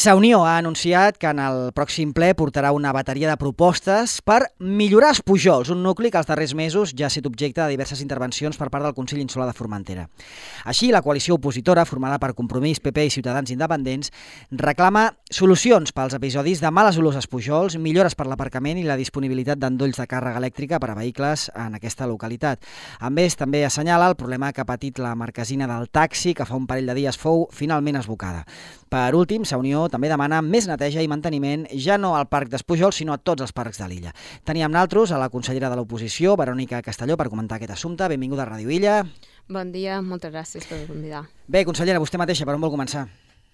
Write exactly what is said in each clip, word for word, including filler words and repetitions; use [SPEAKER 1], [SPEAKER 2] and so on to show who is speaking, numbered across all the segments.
[SPEAKER 1] Sa Unió ha anunciat que en el pròxim ple portarà una bateria de propostes per millorar els pujols, un nucli que els darrers mesos ja ha estat objecte de diverses intervencions per part del Consell Insular de Formentera. Així, la coalició opositora, formada per Compromís, P P i Ciutadans Independents, reclama solucions pels episodis de males olors als pujols, millores per l'aparcament i la disponibilitat d'endolls de càrrega elèctrica per a vehicles en aquesta localitat. A més, també assenyala el problema que ha patit la marquesina del taxi, que fa un parell de dies fou finalment esbocada. Per últim, Sa Unió també demana més neteja i manteniment, ja no al Parc d'Espujols, sinó a tots els parcs de l'illa. Teníem naltros a la consellera de l'oposició, Verònica Castelló, per comentar aquest assumpte. Benvinguda a Ràdio Illa.
[SPEAKER 2] Bon dia, moltes gràcies per convidar.
[SPEAKER 1] Bé, consellera, vostè mateixa, per on vol començar?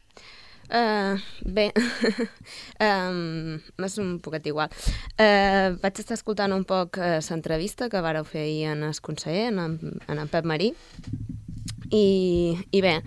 [SPEAKER 2] Uh, bé, um, és un poquet igual. Uh, vaig estar escoltant un poc uh, l'entrevista que vareu fer ahir en el conseller, en en, en en Pep Marí, i, i bé,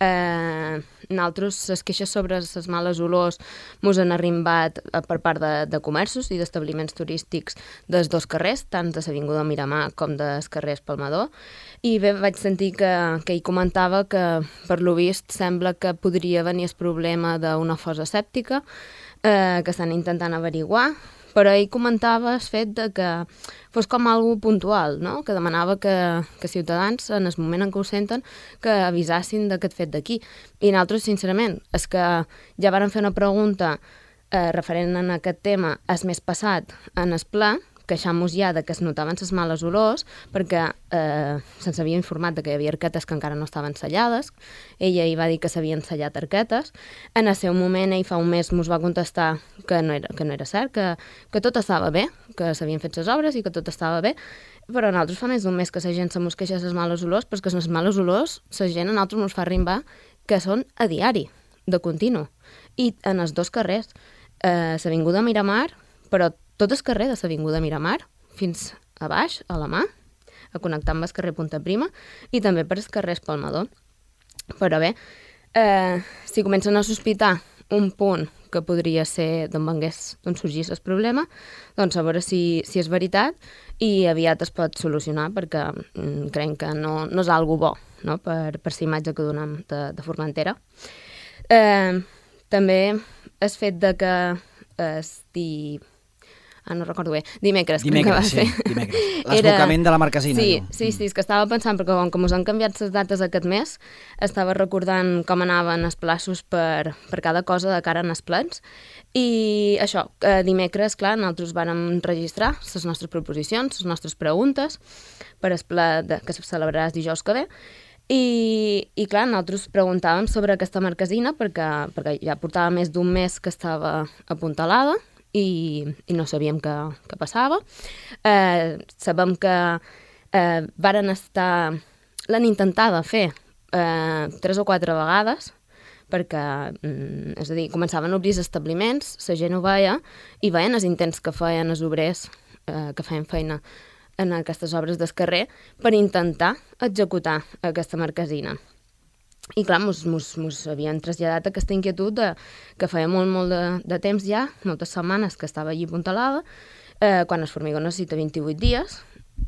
[SPEAKER 2] eh, nosaltres les queixes sobre les males olors mos han arribat per part de, de comerços i d'establiments turístics dels dos carrers, tant de l'Avinguda Miramar com dels carrers Palmador, i bé, vaig sentir que, que ell comentava que per lo vist sembla que podria venir el problema d'una fossa sèptica eh, que estan intentant averiguar, però ell comentava el fet de que fos com algo puntual, no? Que demanava que, que Ciutadans, en el moment en què ho senten, que avisassin d'aquest fet d'aquí. I nosaltres, sincerament, és que ja varen fer una pregunta eh, referent a aquest tema el mes passat en el ple, queixant-nos ja de que es notaven les males olors, perquè eh, se'ns havia informat de que hi havia arquetes que encara no estaven sellades. Ella hi va dir que s'havien sellat arquetes. En el seu moment, ell fa un mes ens va contestar que no era, que no era cert, que, que tot estava bé, que s'havien fet les obres i que tot estava bé, però a nosaltres fa més d'un mes que la gent se mos queixa de les males olors, però que les males olors, la gent a nosaltres ens fa arribar que són a diari, de continu. I en els dos carrers, eh, l'Avinguda Miramar, però tot el carrer de l'Avinguda Miramar, fins a baix, a la mà, a connectar amb el carrer Punta Prima, i també per el carrer Palmador. Però bé, eh, si comencen a sospitar un punt que podria ser d'on vengués, d'on sorgís el problema, doncs a veure si, si és veritat i aviat es pot solucionar, perquè mm, creiem que no, no és algo bo, no?, per, per la imatge que donem de, de Formentera. Eh, també el fet de que esti... Ah, no recordo bé, dimecres.
[SPEAKER 1] Dimecres, sí, dimecres. L'esbocament de la marquesina.
[SPEAKER 2] Sí, sí, sí, és que estava pensant, perquè com que ens han canviat les dates aquest mes, estava recordant com anaven els plaços per, per cada cosa de cara en els plens, i això, eh, dimecres, clar, nosaltres vàrem registrar les nostres proposicions, les nostres preguntes, per el ple de, que se celebrarà el dijous que ve, i, i clar, nosaltres preguntàvem sobre aquesta marquesina, perquè, perquè ja portava més d'un mes que estava apuntalada, I, i no sabíem què, què passava. Eh, sabem que eh, varen estar... L'han intentada fer eh, tres o quatre vegades, perquè, mm, és a dir, començaven a obrir els establiments, la gent ho veia, i veien els intents que feien els obrers, eh, que feien feina en aquestes obres del carrer, per intentar executar aquesta marquesina. I clar, mos, mos, mos havien traslladat aquesta inquietud de, que feia molt, molt de, de temps ja, moltes setmanes que estava allí apuntalada, eh, quan el formigó necessita vint-i-vuit dies,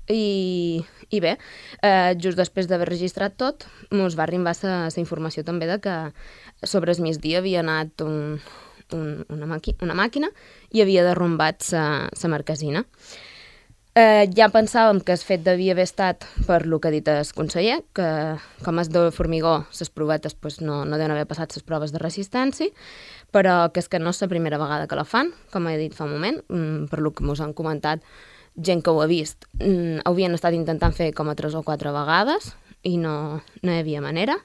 [SPEAKER 2] i, i bé, eh, just després d'haver registrat tot, mos va arribar la informació també de que sobre el migdia havia anat un, un, una, maqui, una màquina i havia derrumbat la marquesina. Eh, ja pensàvem que el fet devia haver estat per lo que ha dit el conseller, que com és de formigó, les provetes pues, no, no deuen haver passat les proves de resistència, però que és que no és la primera vegada que la fan, com he dit fa un moment, per lo que ens han comentat gent que ho ha vist. Ho havien estat intentant fer com a tres o quatre vegades i no, no hi havia manera.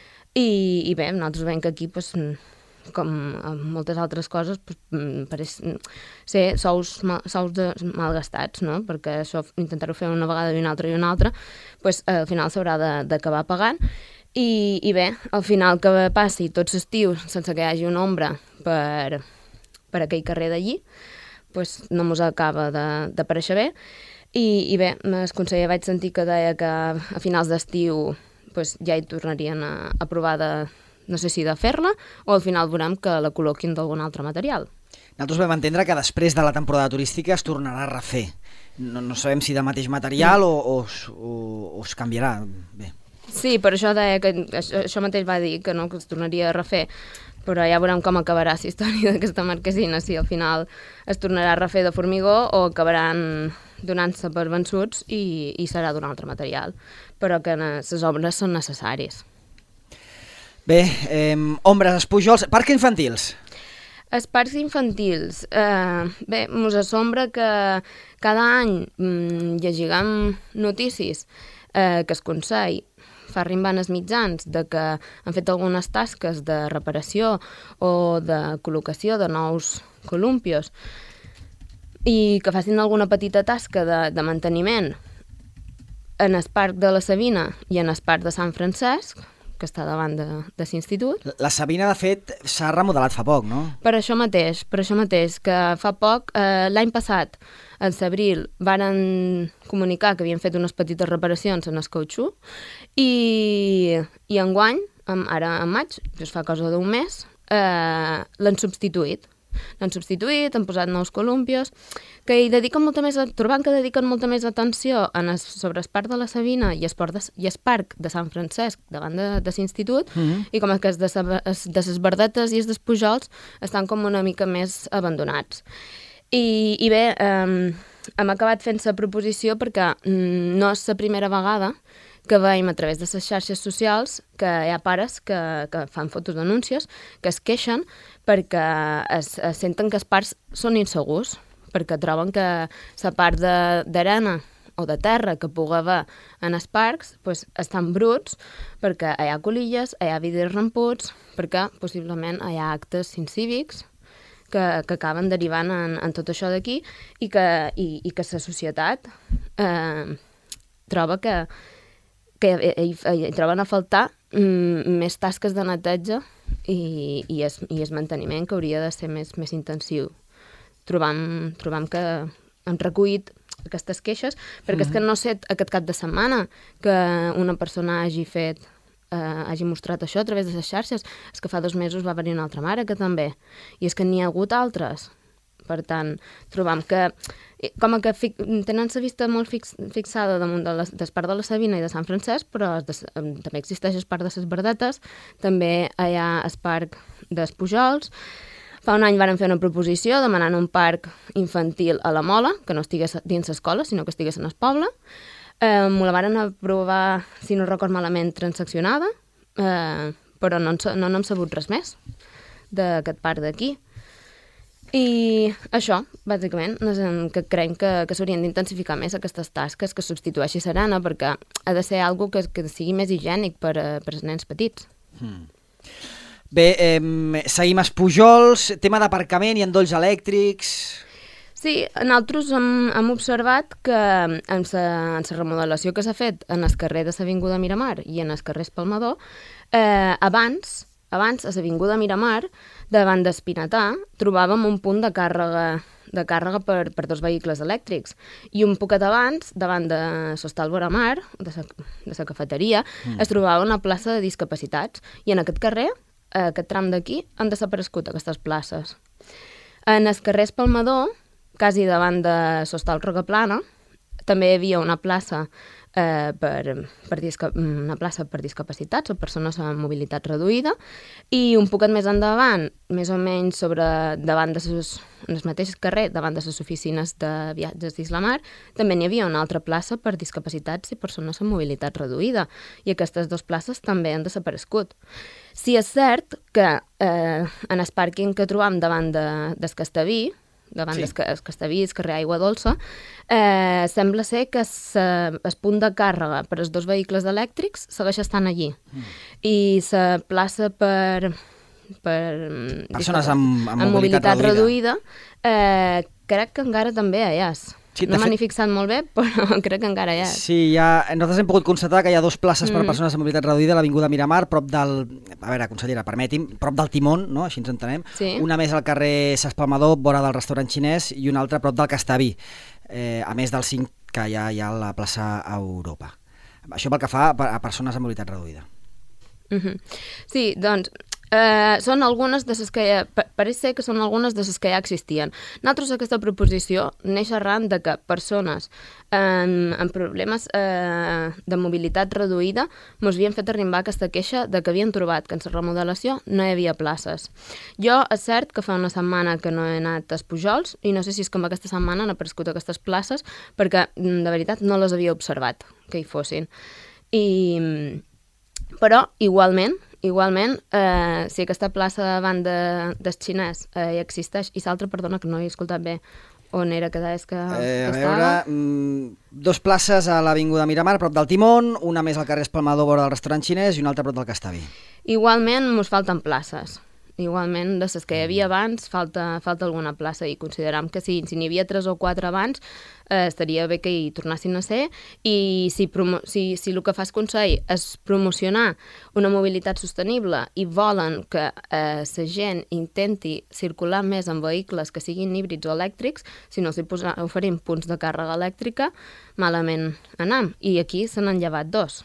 [SPEAKER 2] I, i bé, nosaltres veiem que aquí... Pues, com amb moltes altres coses, pues, pareix ser sous, sous de malgastats, no? Perquè això, intentar-ho fer una vegada i una altra i una altra, pues, al final s'haurà d'acabar pagant. I, I bé, al final que passi tot l'estiu sense que hi hagi una ombra per, per aquell carrer d'allí, pues, no mos acaba d'aparèixer bé. I, I bé, el conseller vaig sentir que deia que a finals d'estiu pues, ja hi tornarien a, a provar de no sé si de fer-la, o al final veurem que la col·loquin d'algun altre material.
[SPEAKER 1] Nosaltres vam entendre que després de la temporada turística es tornarà a refer. No, no sabem si del mateix material o, o, o, o es canviarà. Bé.
[SPEAKER 2] Sí, per això deia que això, això mateix va dir, que no, que es tornaria a refer, però ja veurem com acabarà la història d'aquesta marquesina, si al final es tornarà a refer de formigó o acabaran donant-se per vençuts i, i serà d'un altre material, però que les obres són necessàries.
[SPEAKER 1] Bé, eh, ombres, espujols, parcs infantils.
[SPEAKER 2] Els parcs infantils, eh, bé, mos assombra que cada any mm, llegim notícies eh, que es Consell fa arribar als mitjans de que han fet algunes tasques de reparació o de col·locació de nous columpios i que facin alguna petita tasca de, de manteniment en el parc de la Sabina i en el parc de Sant Francesc, que està davant de, de l'institut.
[SPEAKER 1] La Sabina, de fet, s'ha remodelat fa poc, no?
[SPEAKER 2] Per això mateix, per això mateix, que fa poc, eh, l'any passat, en l'abril, varen comunicar que havien fet unes petites reparacions en el cautxú i, i enguany, ara en maig, just fa cosa d'un mes, eh, l'han substituït. L'han substituït, han posat nous columpios, que hi dediquen molta més, trobant que dediquen molta més atenció en el, sobre el parc de la Sabina i el, de, i el parc de Sant Francesc davant de, de l'institut, mm-hmm. i com que els de, de les verdetes i els dels pujols estan com una mica més abandonats. I, i bé, eh, hem acabat fent la proposició perquè mm, no és la primera vegada que veiem a través de les xarxes socials que hi ha pares que, que fan fotos d'anúncies, que es queixen perquè es, es senten que els parcs són insegurs, perquè troben que la part d'arena o de terra que pugui haver en els parcs pues, estan bruts, perquè hi ha colilles, hi ha vidres ramputs, perquè possiblement hi ha actes incívics que, que acaben derivant en, en tot això d'aquí i que, i, i que la societat eh, troba que que hi, hi troben a faltar mm, més tasques de neteja i, i, es, i es manteniment que hauria de ser més, més intensiu. Trobam, trobam que han recollit aquestes queixes, perquè mm-hmm. és que no sé aquest cap de setmana que una persona hagi fet, eh, hagi mostrat això a través de les xarxes, és que fa dos mesos va venir una altra mare que també, i és que n'hi ha hagut altres. Per tant, trobam que com que fi, tenen la vista molt fix, fixada damunt de les, del parc de la Sabina i de Sant Francesc, però de, també existeix el parc de les Verdetes, també hi ha el parc dels Pujols. Fa un any varen fer una proposició demanant un parc infantil a la Mola, que no estigués dins l'escola, sinó que estigués en el poble. Eh, m'ho la varen aprovar, si no record malament, transaccionada, eh, però no, no n'hem sabut res més d'aquest parc d'aquí. I això, bàsicament, que creiem que, que s'haurien d'intensificar més aquestes tasques, que substitueixi l'arena, perquè ha de ser algo que, que sigui més higiènic per, per als nens petits. Hmm.
[SPEAKER 1] Bé, eh, seguim els Pujols, tema d'aparcament i endolls elèctrics...
[SPEAKER 2] Sí, nosaltres hem, hem observat que en la remodelació que s'ha fet en el carrer de l'Avinguda Miramar i en el carrer Espalmador, eh, abans... Abans, a l'Avinguda Miramar, davant d'Espinatà, trobàvem un punt de càrrega, de càrrega per, per dos vehicles elèctrics. I un poquet abans, davant de l'Hostal Boramar, de la de la cafeteria, mm. es trobava una plaça de discapacitats. I en aquest carrer, aquest tram d'aquí, han desaparegut aquestes places. En el carrer Espalmador, quasi davant de l'Hostal Rocaplana, també hi havia una plaça Eh, per, per disca, una plaça per discapacitats o persones amb mobilitat reduïda i un poquet més endavant, més o menys sobre davant de ses, en el mateix carrer, davant de les oficines de viatges d'Islamar, també n'hi havia una altra plaça per discapacitats i persones amb mobilitat reduïda i aquestes dues places també han desaparegut. Sí, és cert que eh, en el pàrquing que trobam davant de, del Castaví, davant sí. del Castaví, el carrer Aigua Dolça, eh, sembla ser que el punt de càrrega per als dos vehicles elèctrics segueix estant allí. Mm. I la plaça per, per
[SPEAKER 1] persones amb, amb,
[SPEAKER 2] amb
[SPEAKER 1] mobilitat,
[SPEAKER 2] mobilitat reduïda, reduïda eh, crec que encara també hi és. Sí, no m'han fet... fixat molt bé, però crec que encara hi és.
[SPEAKER 1] Sí, ja, nosaltres hem pogut constatar que hi ha dues places mm. per persones amb mobilitat reduïda a l'Avinguda Miramar, prop del... A veure, consellera, permeti'm, prop del Timón, no? Així ens entenem. Sí. Una més al carrer S'Espalmador, vora del restaurant xinès, i una altra prop del Castaví, eh, a més del cinc que hi ha, hi ha a la plaça Europa. Això pel que fa a persones amb mobilitat reduïda.
[SPEAKER 2] Mm-hmm. Sí, doncs, Uh, són algunes de les que ja, pareix ser que són algunes de les que ja existien. Nosaltres aquesta proposició neix arran de que persones um, amb problemes uh, de mobilitat reduïda ens havien fet arribar aquesta queixa de que havien trobat que en la remodelació no hi havia places. Jo és cert que fa una setmana que no he anat als Pujols i no sé si és que amb aquesta setmana han aparegut aquestes places perquè de veritat no les havia observat que hi fossin. I, però igualment Igualment, eh, si aquesta plaça davant de, del xinès eh, hi existeix, i l'altra, perdona, que no he escoltat bé on era que deies que,
[SPEAKER 1] eh,
[SPEAKER 2] que
[SPEAKER 1] a
[SPEAKER 2] estava.
[SPEAKER 1] veure, mm, dos places a l'Avinguda Miramar, prop del Timón, una més al carrer Espalmador, vora del restaurant xinès, i una altra prop del Castavi.
[SPEAKER 2] Igualment, mos falten places. Igualment, de les que hi havia abans, falta, falta alguna plaça i consideram que si, si n'hi havia tres o quatre abans, eh, estaria bé que hi tornessin a ser i si, promo si, si el que fa el Consell és promocionar una mobilitat sostenible i volen que eh, la gent intenti circular més en vehicles que siguin híbrids o elèctrics, si no s'hi oferim punts de càrrega elèctrica, malament anam. I aquí se n'han llevat dos.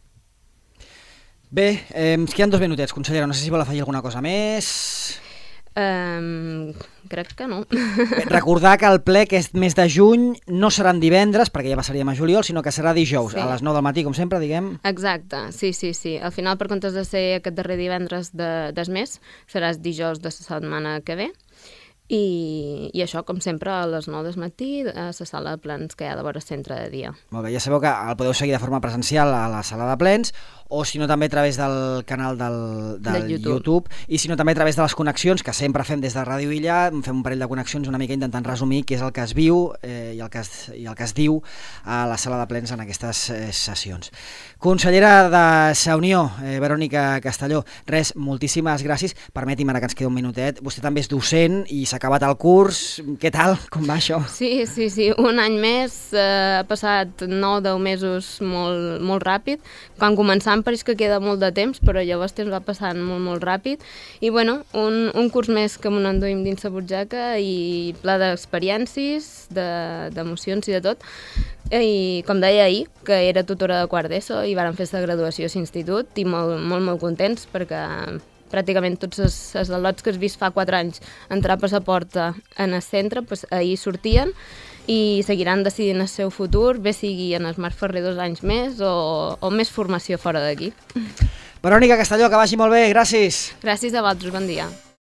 [SPEAKER 1] Bé, eh, ens queden dos minutets, consellera. No sé si vol afegir alguna cosa més.
[SPEAKER 2] Um, crec que no.
[SPEAKER 1] Bé, recordar que el ple, que és mes de juny, no serà en divendres, perquè ja passaríem a juliol, sinó que serà dijous, sí. A les nou del matí, com sempre, diguem.
[SPEAKER 2] Exacte, sí, sí, sí. Al final, per comptes de ser aquest darrer divendres de, des mes, serà dijous de la setmana que ve. I, i això, com sempre, a les nou del matí a la sala de plens que hi ha de vora centre de dia.
[SPEAKER 1] Molt bé, ja sabeu que el podeu seguir de forma presencial a la sala de plens, o si no també a través del canal del, del YouTube. YouTube, i si no també a través de les connexions, que sempre fem des de Ràdio Illa, fem un parell de connexions una mica intentant resumir què és el que es viu eh, i, el que es, i el que es diu a la sala de plens en aquestes eh, sessions. Consellera de Sa Unió, eh, Verònica Castelló, res, moltíssimes gràcies. Permeti'm ara que ens queda un minutet. Vostè també és docent i s'ha acabat el curs. Què tal? Com va això?
[SPEAKER 2] Sí, sí, sí. Un any més, eh, ha passat nou o deu mesos molt, molt ràpid. Quan començàvem pareix que queda molt de temps, però llavors temps va passant molt, molt ràpid. I bueno, un, un curs més que m'ho enduïm dins la butxaca i ple d'experiències, d'emocions i de tot. I com deia ahir, que era tutora de quart d'ESO i vàrem fer la graduació a l'institut i molt, molt, molt contents perquè pràcticament tots els, els al·lots que has vist fa quatre anys entrar per la porta en el centre, pues, ahir sortien i seguiran decidint el seu futur, bé sigui en el Marc Ferrer dos anys més o, o més formació fora d'aquí.
[SPEAKER 1] Verònica Castelló, que vagi molt bé, gràcies.
[SPEAKER 2] Gràcies a vosaltres, bon dia.